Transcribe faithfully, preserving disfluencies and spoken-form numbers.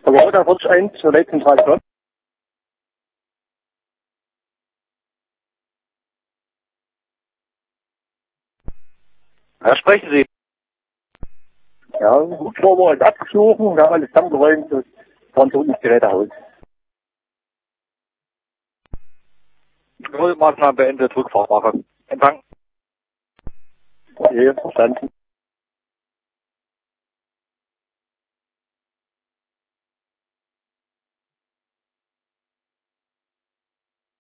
Aber da wird eins zur Leitzentrale kommen. Ja, sprechen Sie. Ja, gut, Server ist abgeschlossen, wir haben alles zusammengeräumt, das fahren so ins Gerätehaus. Nullmaßnahmen beendet, Rückfahrt machen. Empfang. Okay, verstanden.